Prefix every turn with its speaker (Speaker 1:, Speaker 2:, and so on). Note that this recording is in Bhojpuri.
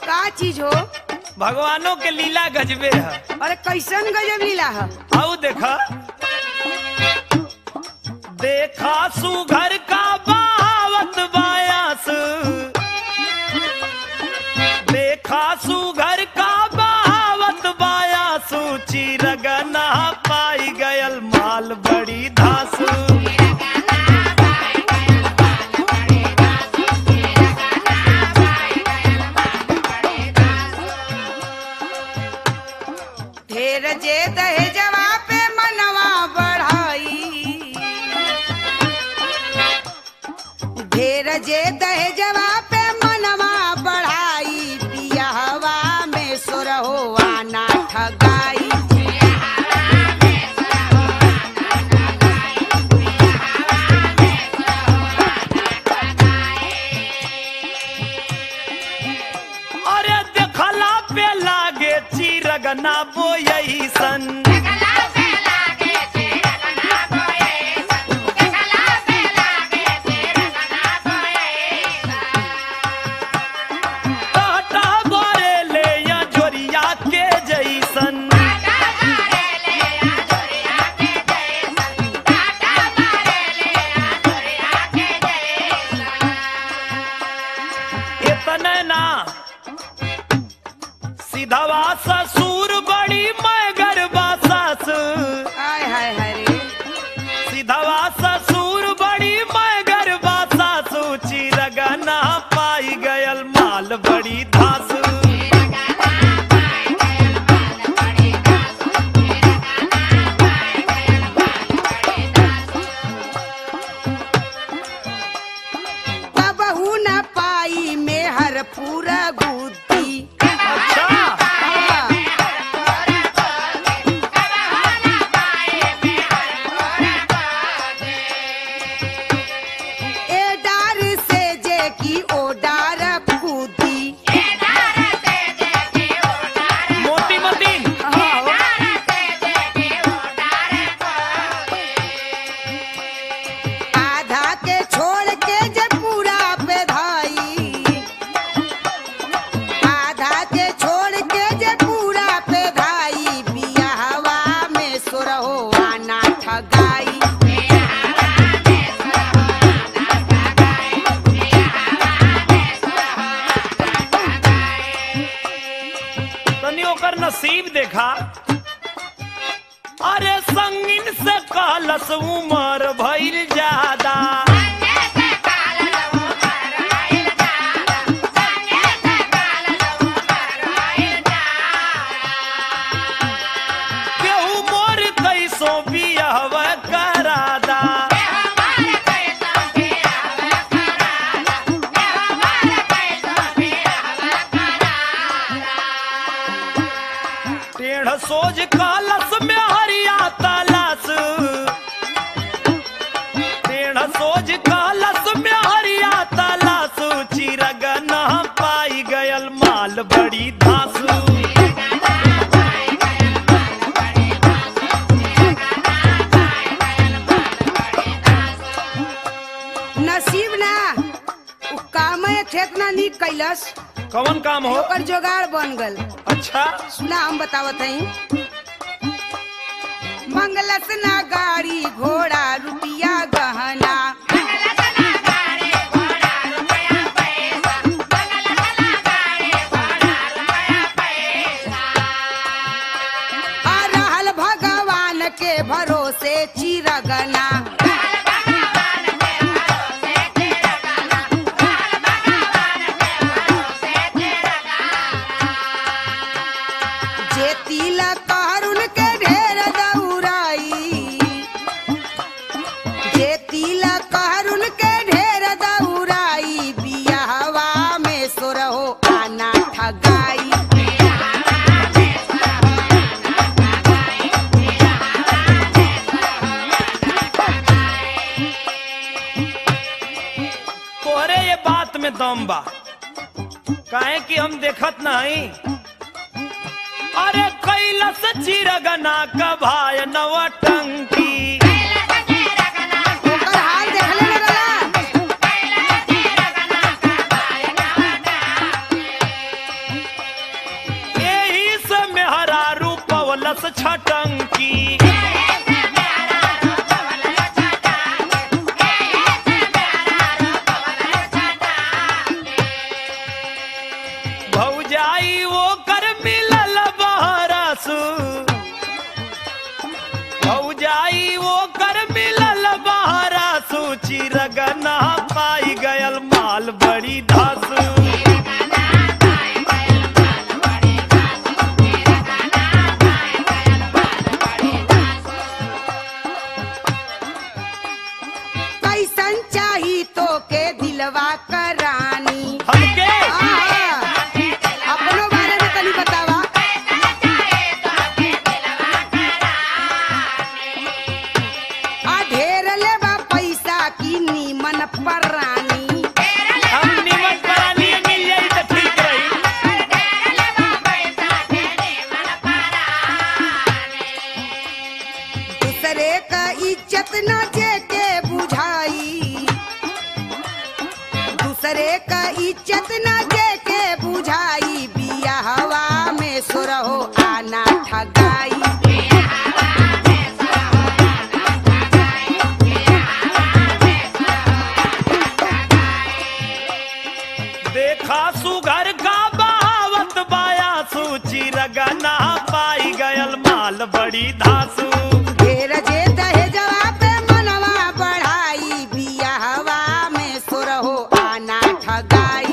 Speaker 1: का चीज हो?
Speaker 2: भगवानों के लीला गजबे है।
Speaker 1: अरे कैसन गजब लीला है?
Speaker 2: आओ देखा देखा सुघर का बहावत बायास, देखा सुघर का बहावत बायास, चिरगना पाई गयल माल बड़ी धासु।
Speaker 1: ढेर जे दहेजवा पे मनवा बढ़ाई, ढेर जे दहेजवा पे मनवा बढ़ाई, बियाहवा में सोरहोवा ना ठगाई।
Speaker 2: अरे देखला पे लागे चिरगना बोयई सन, टाटा बोरेले या जोरिया के जैसन। इतने ना सीधावा ससुर बड़ी मगर बासास,
Speaker 1: हाय हाय हाय रे।
Speaker 2: सीधावा ससुर बड़ी मगर बासास, चिरगना पाई गयल माल बड़ी धासु।
Speaker 1: कबहू न पाई में हर पूरा गुद्दी।
Speaker 2: अच्छा
Speaker 1: ए डार से जे की ओ डार कूदी।
Speaker 2: मोटी मतीन
Speaker 1: आधा के छोड़ के जे पूरा पे धाई, आधा के छोड़ के जे पूरा पे धाई, बियाहवा में सोरहोवा ना ठगाई।
Speaker 2: तनी ओकर नसीब देखा। अरे संगिन से कहलस उमर भइल ज्यादा, केहू मोर कैसो बियाहव करादा। टेढ़ सोझ कालस में हरिया तलास, टेढ़ सोझ कालस में हरिया तलास, चिरगना पाई गयल माल बड़ी धासु।
Speaker 1: नसीब ना उ काम ठेकना नी कैलस,
Speaker 2: कौन काम हो?
Speaker 1: ओकर जोगाड़ बन गल।
Speaker 2: अच्छा
Speaker 1: सुना हम बतावत हई। मंगलस ना गाड़ी घोड़ा रुपया गहना, आ रहल भगवान के भरोसे चिरगना। जे तिलक करुण के ढेर दौराई, जे तिलक करुण के ढेर दौराई, बियाहवा में सोरहो आना ठगाई।
Speaker 2: तोहरे ये बात में दम बा, काहे कि हम देखत नहीं। अरे कैलस चिरगना का भाई नवटंकी,
Speaker 1: ओकर हाल देखले न रला।
Speaker 2: छटंकी। भौजाई वो कर मिलल बहरसु, भौजाई वो कर मिलल बहरसु, चिरगना पाई गयल माल बड़ी धासु।
Speaker 1: कैसन चाही तो के दिलवा करानी,
Speaker 2: हमके
Speaker 1: अपनो बारे में तनी बतावा। ढेर लेबा पैसा की नीमन परानी,
Speaker 2: हम निमन परानी मिल जाई तो ठीक रही।
Speaker 1: दूसरे का इज्जत न जेके बुझाई, दूसरे का इज्जत न जेके बुझाई, बियाहवा में सुरहो आना ठगाई।
Speaker 2: देखा सुघर का बहावत बाया सूची रगना पाई गयल माल बड़ी धासु।
Speaker 1: ढेर जे दहेजवा पे मनवा बढ़ाई, बियाहवा में सुरहो आना ठगाई।